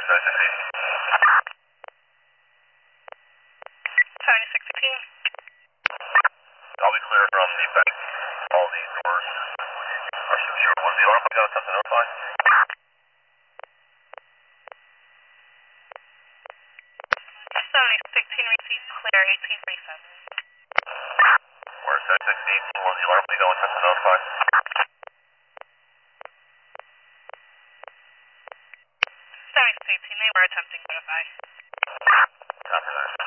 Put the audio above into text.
I'll be clear from the bank. All these doors. Sure. Was the alarm got something notified? 16 received clear, 1837. Where's 16? Was the alarm going something notified? 18, they were attempting to notify. Copy that.